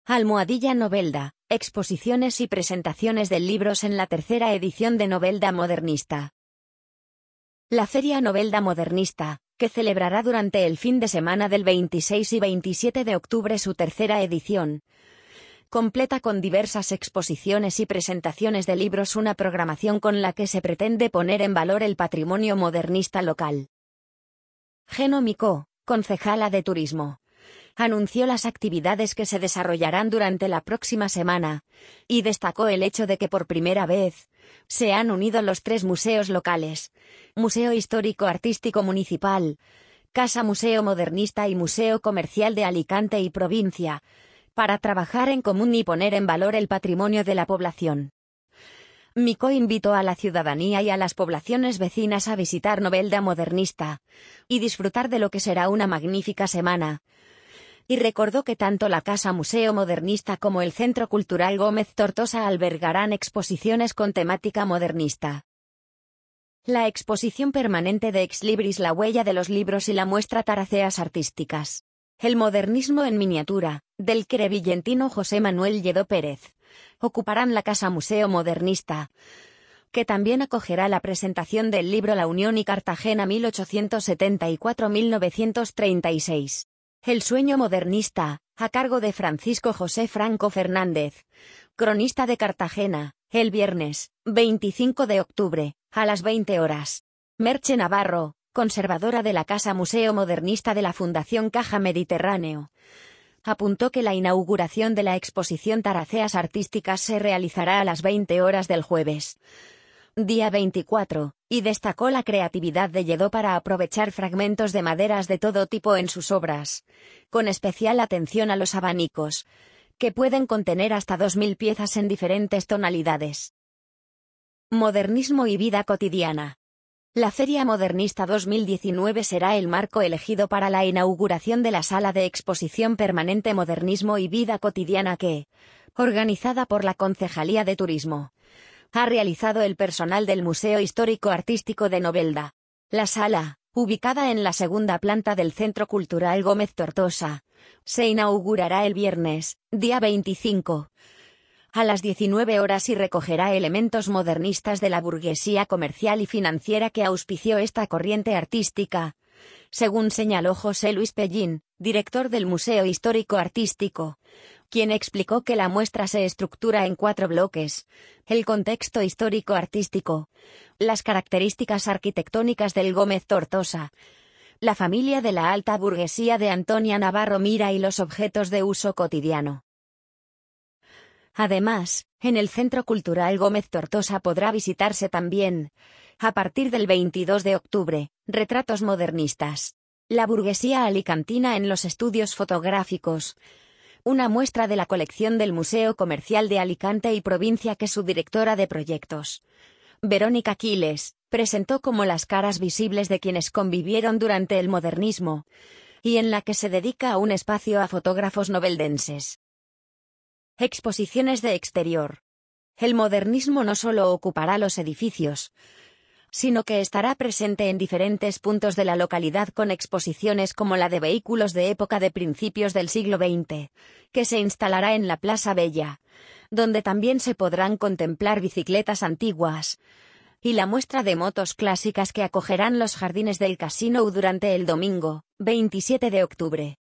Almohadilla Novelda, exposiciones y presentaciones de libros en la tercera edición de Novelda Modernista. La Feria Novelda Modernista, que celebrará durante el fin de semana del 26 y 27 de octubre su tercera edición, completa con diversas exposiciones y presentaciones de libros una programación con la que se pretende poner en valor el patrimonio modernista local. Geno Micó, concejala de Turismo, anunció las actividades que se desarrollarán durante la próxima semana, y destacó el hecho de que por primera vez se han unido los tres museos locales: Museo Histórico Artístico Municipal, Casa Museo Modernista y Museo Comercial de Alicante y Provincia, para trabajar en común y poner en valor el patrimonio de la población. Micó invitó a la ciudadanía y a las poblaciones vecinas a visitar Novelda Modernista y disfrutar de lo que será una magnífica semana, y recordó que tanto la Casa Museo Modernista como el Centro Cultural Gómez Tortosa albergarán exposiciones con temática modernista. La exposición permanente de Ex Libris, la huella de los libros, y la muestra Taraceas artísticas, el modernismo en miniatura, del crevillentino José Manuel Lledó Pérez, ocuparán la Casa Museo Modernista, que también acogerá la presentación del libro La Unión y Cartagena 1874-1936. El sueño modernista, a cargo de Francisco José Franco Fernández, cronista de Cartagena, el viernes, 25 de octubre, a las 20 horas. Merche Navarro, conservadora de la Casa Museo Modernista de la Fundación Caja Mediterráneo, apuntó que la inauguración de la exposición Taraceas artísticas se realizará a las 20 horas del jueves, día 24, y destacó la creatividad de Lledó para aprovechar fragmentos de maderas de todo tipo en sus obras, con especial atención a los abanicos, que pueden contener hasta 2000 piezas en diferentes tonalidades. Modernismo y vida cotidiana. La Feria Modernista 2019 será el marco elegido para la inauguración de la Sala de Exposición Permanente Modernismo y Vida Cotidiana que, organizada por la Concejalía de Turismo, ha realizado el personal del Museo Histórico Artístico de Novelda. La sala, ubicada en la segunda planta del Centro Cultural Gómez Tortosa, se inaugurará el viernes, día 25, a las 19 horas y recogerá elementos modernistas de la burguesía comercial y financiera que auspició esta corriente artística, según señaló José Luis Pellín, director del Museo Histórico Artístico, quien explicó que la muestra se estructura en 4 bloques: el contexto histórico artístico, las características arquitectónicas del Gómez Tortosa, la familia de la alta burguesía de Antonia Navarro Mira y los objetos de uso cotidiano. Además, en el Centro Cultural Gómez Tortosa podrá visitarse también, a partir del 22 de octubre, retratos modernistas, la burguesía alicantina en los estudios fotográficos, una muestra de la colección del Museo Comercial de Alicante y Provincia que su directora de proyectos, Verónica Quiles, presentó como las caras visibles de quienes convivieron durante el modernismo, y en la que se dedica un espacio a fotógrafos noveldenses. Exposiciones de exterior. El modernismo no solo ocupará los edificios, sino que estará presente en diferentes puntos de la localidad con exposiciones como la de vehículos de época de principios del siglo XX, que se instalará en la Plaza Bella, donde también se podrán contemplar bicicletas antiguas, y la muestra de motos clásicas que acogerán los jardines del Casino durante el domingo, 27 de octubre.